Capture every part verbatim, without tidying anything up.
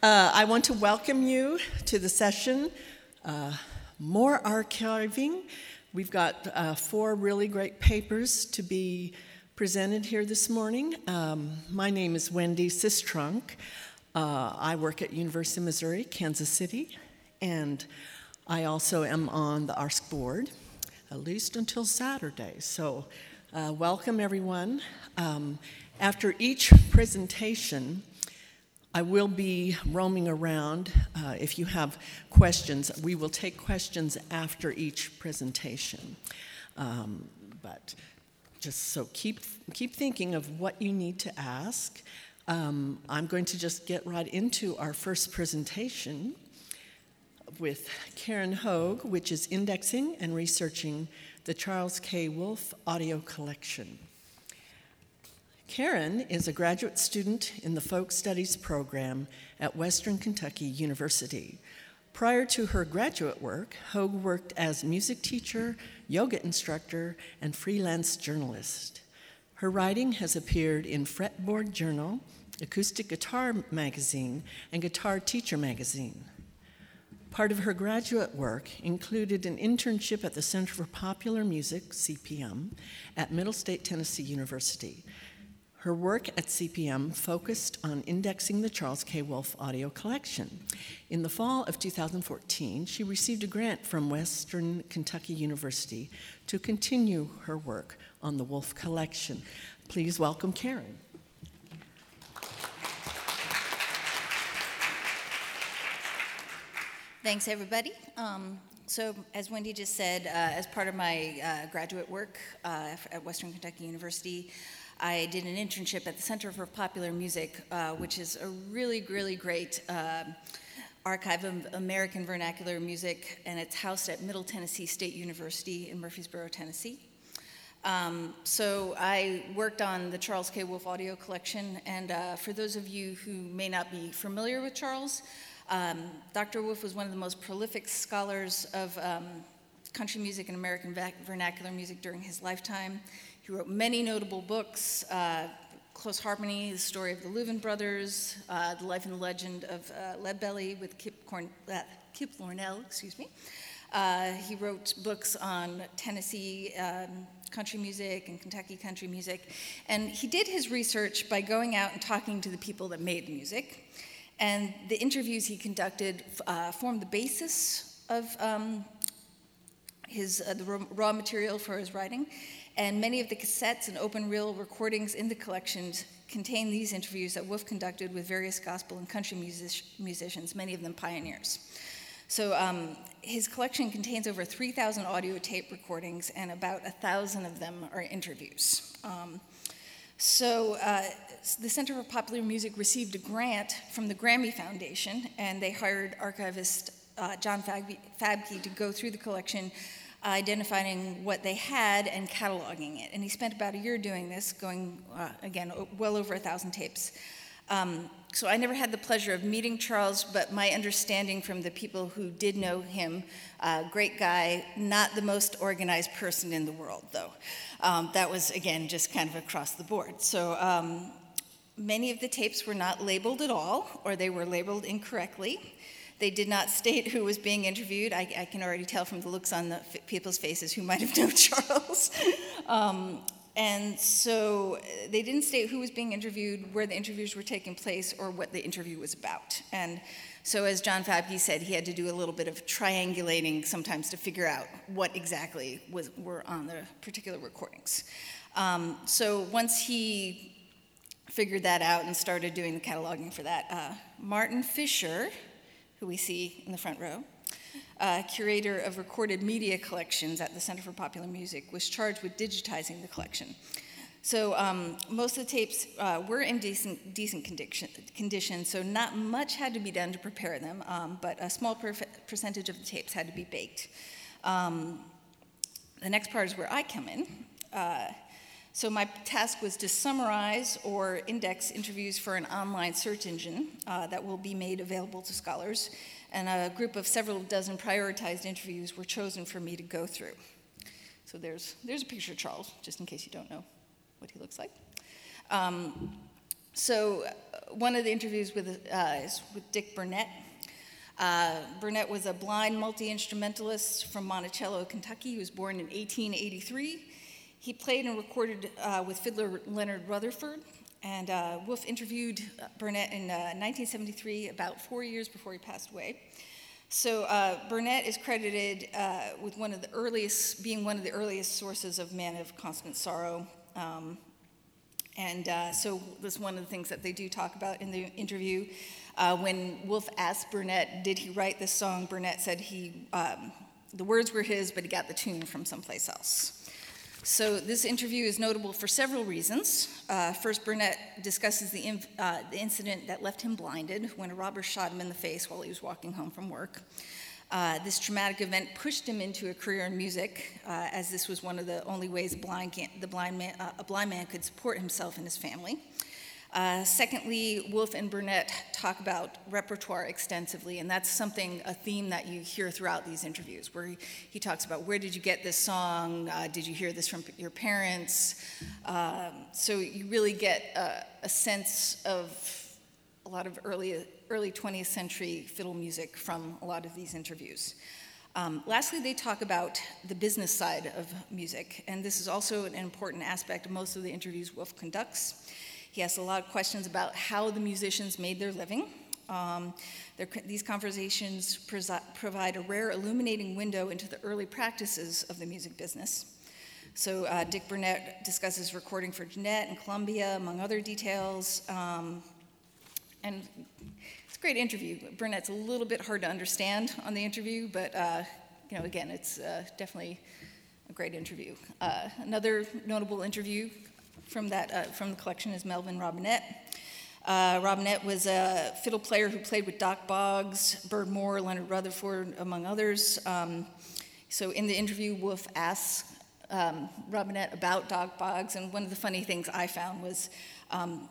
Uh, I want to welcome you to the session, uh, More Archiving. We've got uh, four really great papers to be presented here this morning. Um, my name is Wendy Sistrunk. Uh, I work at University of Missouri, Kansas City, and I also am on the A R S C board, at least until Saturday. So uh, welcome, everyone. Um, after each presentation, I will be roaming around. Uh, if you have questions, we will take questions after each presentation. Um, but just so keep keep thinking of what you need to ask. Um, I'm going to just get right into our first presentation with Karen Hogue, which is indexing and researching the Charles K. Wolfe audio collection. Karen is a graduate student in the Folk Studies program at Western Kentucky University. Prior to her graduate work, Hogue worked as music teacher, yoga instructor, and freelance journalist. Her writing has appeared in Fretboard Journal, Acoustic Guitar Magazine, and Guitar Teacher Magazine. Part of her graduate work included an internship at the Center for Popular Music, C P M, at Middle State Tennessee University. Her work at C P M focused on indexing the Charles K. Wolfe audio collection. In the fall of two thousand fourteen, she received a grant from Western Kentucky University to continue her work on the Wolfe collection. Please welcome Karen. Thanks, everybody. Um, so, as Wendy just said, uh, as part of my uh, graduate work uh, at Western Kentucky University, I did an internship at the Center for Popular Music, uh, which is a really, really great uh, archive of American vernacular music, and it's housed at Middle Tennessee State University in Murfreesboro, Tennessee. Um, so I worked on the Charles K. Wolfe audio collection, and uh, for those of you who may not be familiar with Charles, um, Doctor Wolfe was one of the most prolific scholars of um, country music and American vernacular music during his lifetime. He wrote many notable books, uh, Close Harmony, The Story of the Louvin Brothers, uh, The Life and Legend of uh, Leadbelly with Kip, Corn- uh, Kip Lornell, excuse me. Uh, he wrote books on Tennessee um, country music and Kentucky country music. And he did his research by going out and talking to the people that made the music. And the interviews he conducted uh, formed the basis of um, his uh, the raw material for his writing. And many of the cassettes and open reel recordings in the collections contain these interviews that Wolfe conducted with various gospel and country music- musicians, many of them pioneers. So um, his collection contains over three thousand audio tape recordings, and about one thousand of them are interviews. Um, so uh, the Center for Popular Music received a grant from the Grammy Foundation, and they hired archivist uh, John Fabke to go through the collection, identifying what they had and cataloging it. And he spent about a year doing this, going, uh, again, well over a thousand tapes. Um, so I never had the pleasure of meeting Charles, but my understanding from the people who did know him, uh, great guy, not the most organized person in the world, though. Um, that was, again, just kind of across the board. So um, many of the tapes were not labeled at all, or they were labeled incorrectly. They did not state who was being interviewed. I, I can already tell from the looks on the f- people's faces who might have known Charles. um, and so they didn't state who was being interviewed, where the interviews were taking place, or what the interview was about. And so as John Fabke said, he had to do a little bit of triangulating sometimes to figure out what exactly was were on the particular recordings. Um, so once he figured that out and started doing the cataloging for that, uh, Martin Fisher, who we see in the front row, uh, curator of recorded media collections at the Center for Popular Music, was charged with digitizing the collection. So um, most of the tapes uh, were in decent, decent condition, condition, so not much had to be done to prepare them, um, but a small per- percentage of the tapes had to be baked. Um, the next part is where I come in. Uh, So my task was to summarize or index interviews for an online search engine uh, that will be made available to scholars, and a group of several dozen prioritized interviews were chosen for me to go through. So there's there's a picture of Charles, just in case you don't know what he looks like. Um, So uh, one of the interviews with, uh, is with Dick Burnett. Uh, Burnett was a blind multi-instrumentalist from Monticello, Kentucky. He was born in eighteen eighty-three. He played and recorded uh, with fiddler Leonard Rutherford, and uh, Wolf interviewed Burnett in uh, nineteen seventy-three, about four years before he passed away. So uh, Burnett is credited uh, with one of the earliest, being one of the earliest sources of Man of Constant Sorrow. Um, and uh, so that's one of the things that they do talk about in the interview. Uh, when Wolf asked Burnett, did he write this song, Burnett said he, um, the words were his, but he got the tune from someplace else. So this interview is notable for several reasons. Uh, first, Burnett discusses the, inv- uh, the incident that left him blinded when a robber shot him in the face while he was walking home from work. Uh, this traumatic event pushed him into a career in music, uh, as this was one of the only ways blind can- the blind man, uh, a blind man could support himself and his family. Uh, secondly, Wolf and Burnett talk about repertoire extensively, and that's something, a theme that you hear throughout these interviews, where he, he talks about where did you get this song, uh, did you hear this from your parents? Um, so you really get a, a sense of a lot of early, early twentieth century fiddle music from a lot of these interviews. Um, lastly, they talk about the business side of music, and this is also an important aspect of most of the interviews Wolf conducts. He asks a lot of questions about how the musicians made their living. Um, these conversations presi- provide a rare illuminating window into the early practices of the music business. So uh, Dick Burnett discusses recording for Jeanette and Columbia, among other details. Um, and it's a great interview. Burnett's a little bit hard to understand on the interview, but uh, you know, again, it's uh, definitely a great interview. Uh, another notable interview from that uh, from the collection is Melvin Robinette. Uh, Robinette was a fiddle player who played with Doc Boggs, Bird Moore, Leonard Rutherford, among others. Um, so in the interview, Wolf asks um, Robinette about Doc Boggs, and one of the funny things I found was um,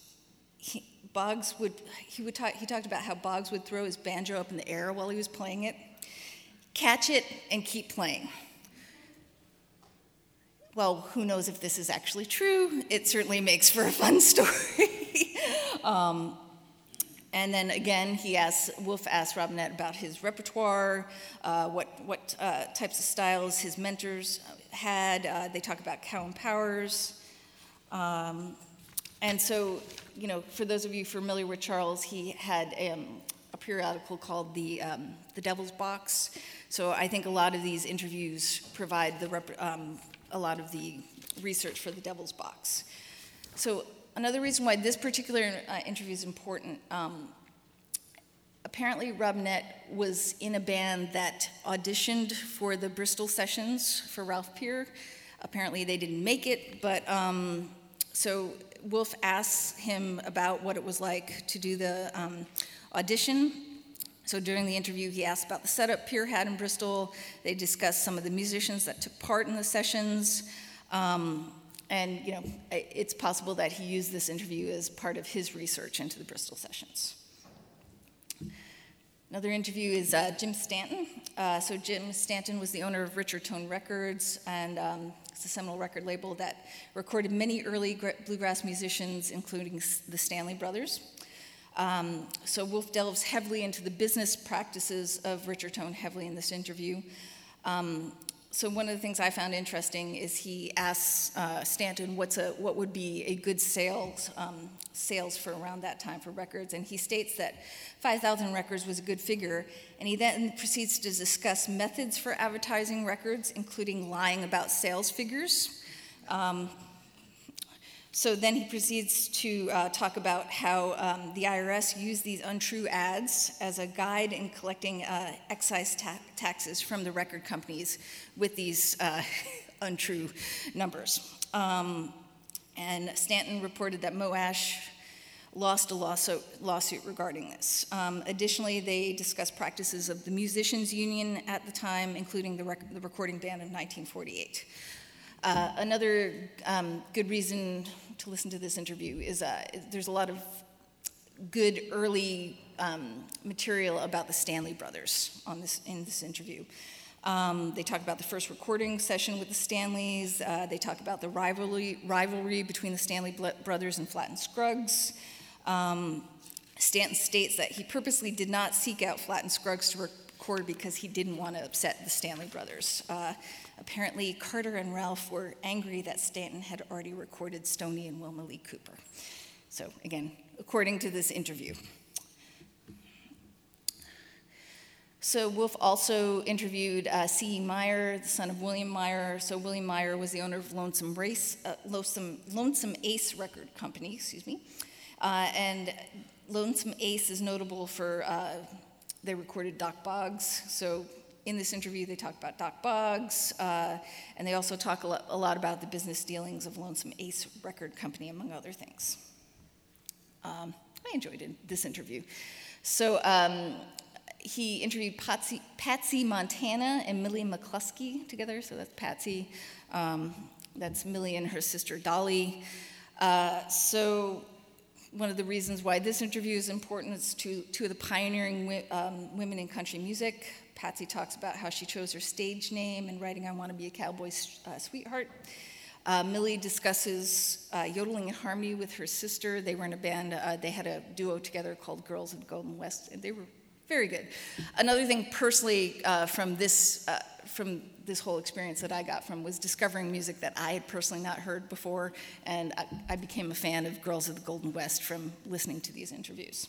he, Boggs would he would talk, he talked about how Boggs would throw his banjo up in the air while he was playing it, catch it, and keep playing. Well, who knows if this is actually true? It certainly makes for a fun story. um, and then again, he asks, Wolf asks Robinette about his repertoire, uh, what what uh, types of styles his mentors had. Uh, they talk about Cow and Powers. Um, and so, you know, for those of you familiar with Charles, he had um, a periodical called the um, the Devil's Box. So I think a lot of these interviews provide the rep- um, a lot of the research for the Devil's Box. So another reason why this particular uh, interview is important, um, apparently Robinette was in a band that auditioned for the Bristol sessions for Ralph Peer. Apparently they didn't make it, but um, so Wolf asks him about what it was like to do the um, audition. So during the interview, he asked about the setup Peer had in Bristol. They discussed some of the musicians that took part in the sessions. Um, and, you know, it's possible that he used this interview as part of his research into the Bristol sessions. Another interview is uh, Jim Stanton. Uh, so Jim Stanton was the owner of Richard Tone Records, and um, it's a seminal record label that recorded many early bluegrass musicians, including the Stanley Brothers. Um, so Wolf delves heavily into the business practices of Richard Tone heavily in this interview. Um, so one of the things I found interesting is he asks uh, Stanton what's a what would be a good sales um, sales for around that time for records, and he states that five thousand records was a good figure, and he then proceeds to discuss methods for advertising records, including lying about sales figures. Um, So then he proceeds to uh, talk about how um, the I R S used these untrue ads as a guide in collecting uh, excise ta- taxes from the record companies with these uh, untrue numbers. Um, and Stanton reported that Moash lost a lawsuit, lawsuit regarding this. Um, additionally, they discussed practices of the Musicians Union at the time, including the, rec- the recording ban of nineteen forty-eight. Uh, another um, good reason to listen to this interview is uh, there's a lot of good early um, material about the Stanley Brothers on this in this interview. Um, they talk about the first recording session with the Stanleys. Uh, they talk about the rivalry, rivalry between the Stanley brothers and Flatt and Scruggs. Um, Stanton states that he purposely did not seek out Flatt and Scruggs to record because he didn't want to upset the Stanley brothers. Uh, apparently, Carter and Ralph were angry that Stanton had already recorded Stoney and Wilma Lee Cooper. So again, according to this interview. So Wolf also interviewed uh, C E Meyer, the son of William Meyer. So William Meyer was the owner of Lonesome, Race, uh, Lonesome, Lonesome Ace Record Company, excuse me. Uh, and Lonesome Ace is notable for, uh, they recorded Doc Boggs. So in this interview, they talk about Doc Boggs, uh, and they also talk a lot, a lot about the business dealings of Lonesome Ace Record Company, among other things. Um, I enjoyed it, this interview. So um, he interviewed Patsy, Patsy Montana and Millie McCluskey together. So that's Patsy. Um, that's Millie and her sister Dolly. Uh, so one of the reasons why this interview is important is to two of the pioneering wi- um, women in country music. Patsy talks about how she chose her stage name and writing "I Want to Be a Cowboy uh, Sweetheart." Uh, Millie discusses uh, yodeling in harmony with her sister. They were in a band. Uh, they had a duo together called Girls of the Golden West, and they were very good. Another thing personally uh, from this uh, from this whole experience that I got from was discovering music that I had personally not heard before, and I, I became a fan of Girls of the Golden West from listening to these interviews.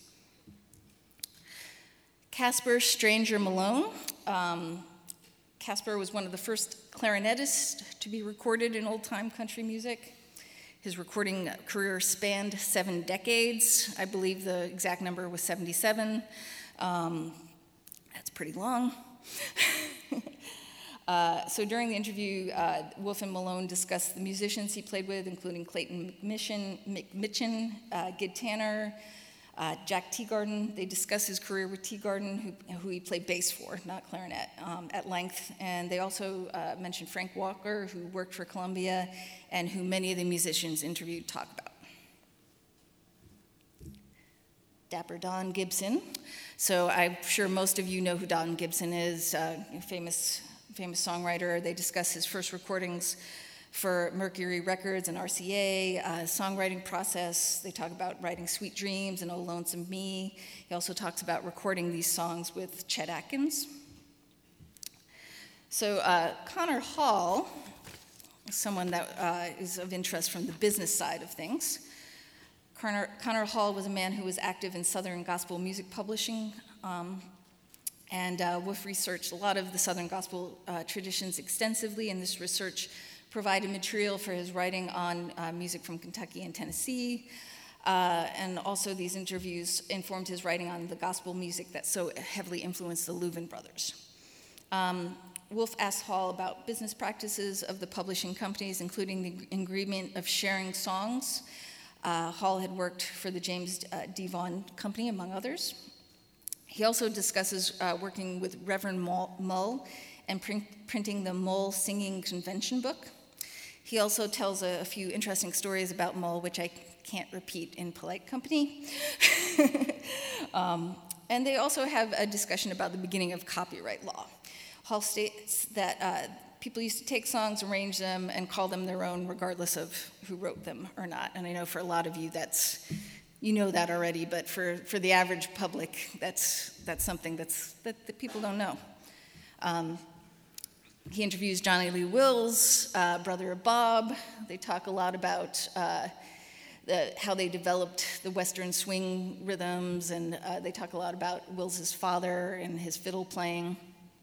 Casper Stranger Malone. Um, Casper was one of the first clarinetists to be recorded in old-time country music. His recording career spanned seven decades. I believe the exact number was seventy-seven. Um, that's pretty long. uh, so during the interview, uh, Wolf and Malone discussed the musicians he played with, including Clayton McMitchen, McMitchen uh, Gid Tanner, uh, Jack Teagarden. They discussed his career with Teagarden, who, who he played bass for, not clarinet, um, at length. And they also uh, mentioned Frank Walker, who worked for Columbia, and who many of the musicians interviewed talk about. Dapper Don Gibson. So I'm sure most of you know who Don Gibson is, uh, a famous, famous songwriter. They discuss his first recordings for Mercury Records and R C A, uh, songwriting process. They talk about writing Sweet Dreams and Oh Lonesome Me. He also talks about recording these songs with Chet Atkins. So uh, Connor Hall, someone that uh, is of interest from the business side of things. Connor, Connor Hall was a man who was active in Southern gospel music publishing, um, and uh, Wolf researched a lot of the Southern gospel uh, traditions extensively, and this research provided material for his writing on uh, music from Kentucky and Tennessee, uh, and also these interviews informed his writing on the gospel music that so heavily influenced the Louvin brothers. Um, Wolf asked Hall about business practices of the publishing companies, including the agreement of sharing songs. Uh, Hall had worked for the James uh, Devon Company, among others. He also discusses uh, working with Reverend Mull and print, printing the Mull Singing Convention book. He also tells a, a few interesting stories about Mull, which I can't repeat in polite company. um, and they also have a discussion about the beginning of copyright law. Hall states that uh, people used to take songs, arrange them, and call them their own, regardless of who wrote them or not. And I know for a lot of you, that's you know that already. But for, for the average public, that's that's something that's that, that people don't know. Um, he interviews Johnny Lee Wills, uh, brother of Bob. They talk a lot about uh, the, how they developed the Western swing rhythms, and uh, they talk a lot about Wills's father and his fiddle playing.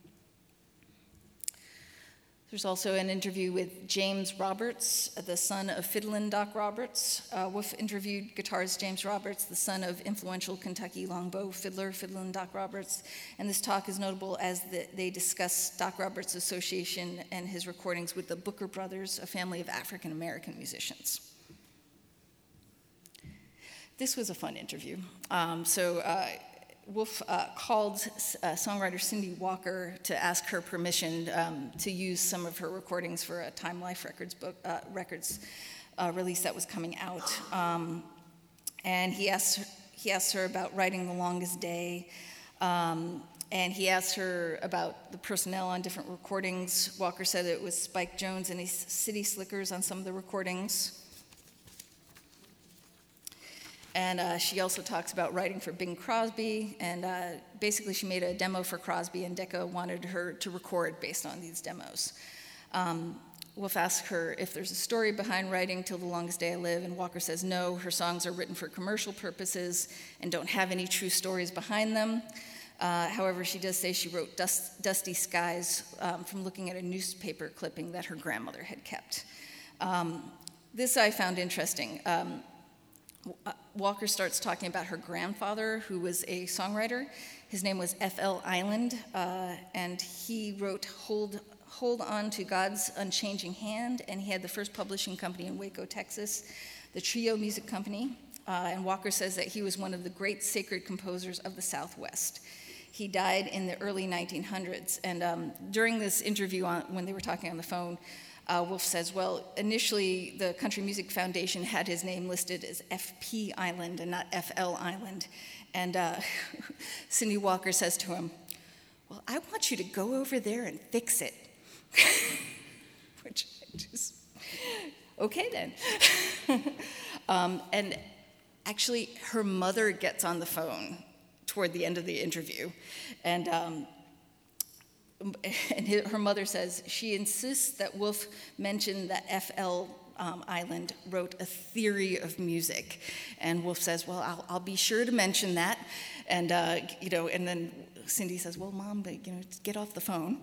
There's also an interview with James Roberts, the son of Fiddlin' Doc Roberts. Uh, Wolf interviewed guitarist James Roberts, the son of influential Kentucky longbow fiddler Fiddlin' Doc Roberts. And this talk is notable as the, they discuss Doc Roberts' association and his recordings with the Booker Brothers, a family of African-American musicians. This was a fun interview. Um, so. Uh, Wolf uh, called uh, songwriter Cindy Walker to ask her permission um, to use some of her recordings for a Time Life Records book uh, records uh, release that was coming out. Um, and he asked he asked her about writing The Longest Day, Um, and he asked her about the personnel on different recordings. Walker said it was Spike Jones and his City Slickers on some of the recordings. And uh, she also talks about writing for Bing Crosby, and uh, basically she made a demo for Crosby, and Decca wanted her to record based on these demos. Um, Wolf asks her if there's a story behind writing Till the Longest Day I Live, and Walker says no, her songs are written for commercial purposes and don't have any true stories behind them. Uh, however, she does say she wrote Dust, Dusty Skies um, from looking at a newspaper clipping that her grandmother had kept. Um, this I found interesting. Um, Walker starts talking about her grandfather, who was a songwriter. His name was F L Island, uh, and he wrote Hold, Hold On to God's Unchanging Hand, and he had the first publishing company in Waco, Texas, the Trio Music Company. Uh, and Walker says that he was one of the great sacred composers of the Southwest. He died in the early nineteen hundreds, and um, during this interview on, when they were talking on the phone, Uh, Wolf says, well, initially the Country Music Foundation had his name listed as F P Island and not F L Island. And uh, Cindy Walker says to him, well, I want you to go over there and fix it. Which I just, okay then. um, and actually, her mother gets on the phone toward the end of the interview. And um, And her mother says she insists that Wolf mention that F L um, Island wrote a theory of music, and Wolf says, "Well, I'll, I'll be sure to mention that." And uh, you know, and then Cindy says, "Well, Mom, but you know, get off the phone."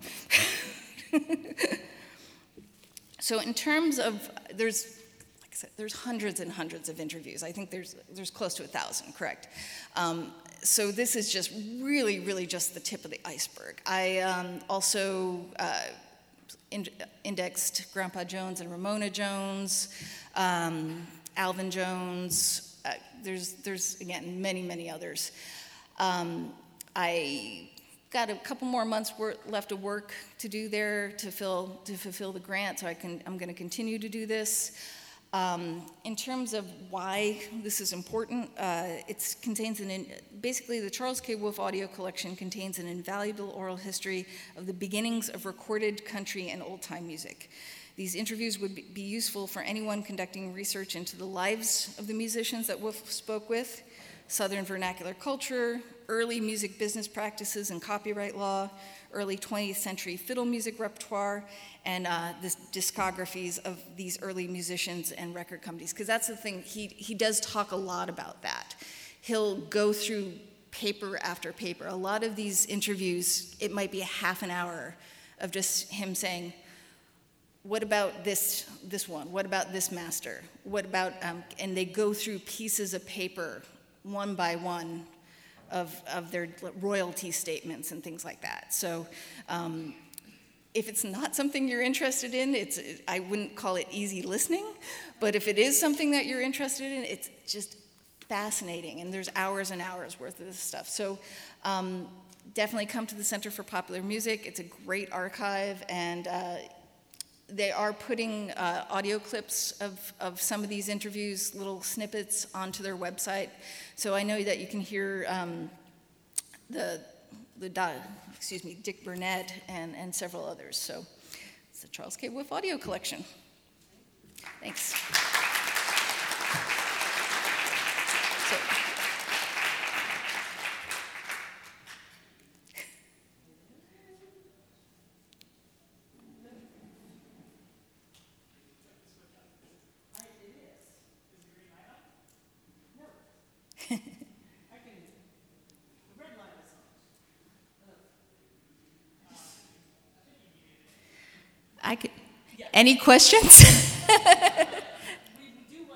So, in terms of there's, like I said, there's hundreds and hundreds of interviews. I think there's there's close to a thousand, correct? Um, So this is just really, really just the tip of the iceberg. I um, also uh, in- indexed Grandpa Jones and Ramona Jones, um, Alvin Jones. Uh, there's, there's again, many, many others. Um, I got a couple more months work, left of work to do there to fill to fulfill the grant, so I can. I'm going to continue to do this. Um, in terms of why this is important, uh, it contains an, in, basically the Charles K. Wolf audio collection contains an invaluable oral history of the beginnings of recorded country and old-time music. These interviews would be useful for anyone conducting research into the lives of the musicians that Wolf spoke with, Southern vernacular culture, early music business practices and copyright law, early twentieth century fiddle music repertoire, and uh, the discographies of these early musicians and record companies. Because that's the thing, he, he does talk a lot about that. He'll go through paper after paper. A lot of these interviews, it might be a half an hour of just him saying, what about this this one? What about this master? What about, um, and they go through pieces of paper one by one of, of their royalty statements and things like that. So um, if it's not something you're interested in, it's I wouldn't call it easy listening, but if it is something that you're interested in, it's just fascinating, and there's hours and hours worth of this stuff. So um, definitely come to the Center for Popular Music. It's a great archive, and uh, they are putting uh, audio clips of, of some of these interviews, little snippets, onto their website. So I know that you can hear um, the, the excuse me, Dick Burnett and, and several others. So it's the Charles K. Wolf Audio Collection. Thanks. So, I could. Any questions? I, do,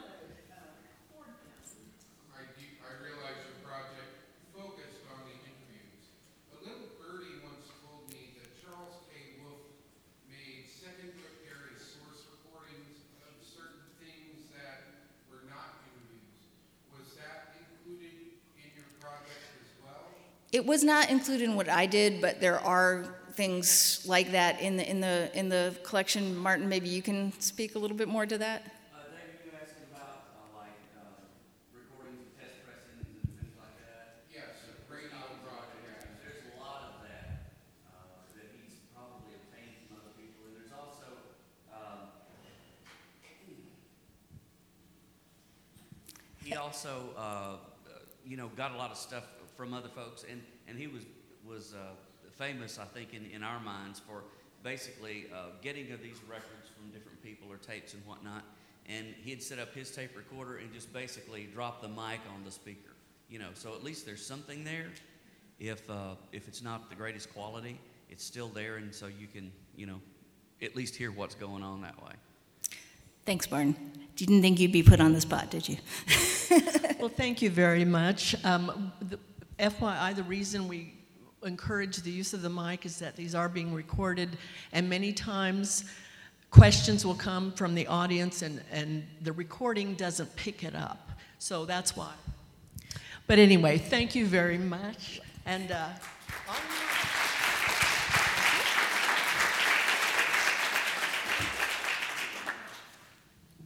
I realize your project focused on the interviews. A little birdie once told me that Charles K. Wolf made secondary source recordings of certain things that were not interviews. Was that included in your project as well? It was not included in what I did, but there are things like that in the in the in the collection. Martin, maybe you can speak a little bit more to that. Uh, David, you asked about uh, like uh, recordings of test pressings and things like that. Yes, a radio project. he also, uh, you know, got a lot of stuff from other folks, and, and he was was uh, famous, I think, in, in our minds for basically uh, getting of these records from different people or tapes and whatnot. And he'd set up his tape recorder and just basically drop the mic on the speaker, you know. So at least there's something there. If uh, if it's not the greatest quality, it's still there, and so you can, you know, at least hear what's going on that way. Thanks, Barton. You didn't think you'd be put on the spot, did you? Well, thank you very much. Um, the, F Y I, the reason we encourage the use of the mic is that these are being recorded, and many times questions will come from the audience, and, and the recording doesn't pick it up. So that's why. But anyway, thank you very much. And uh,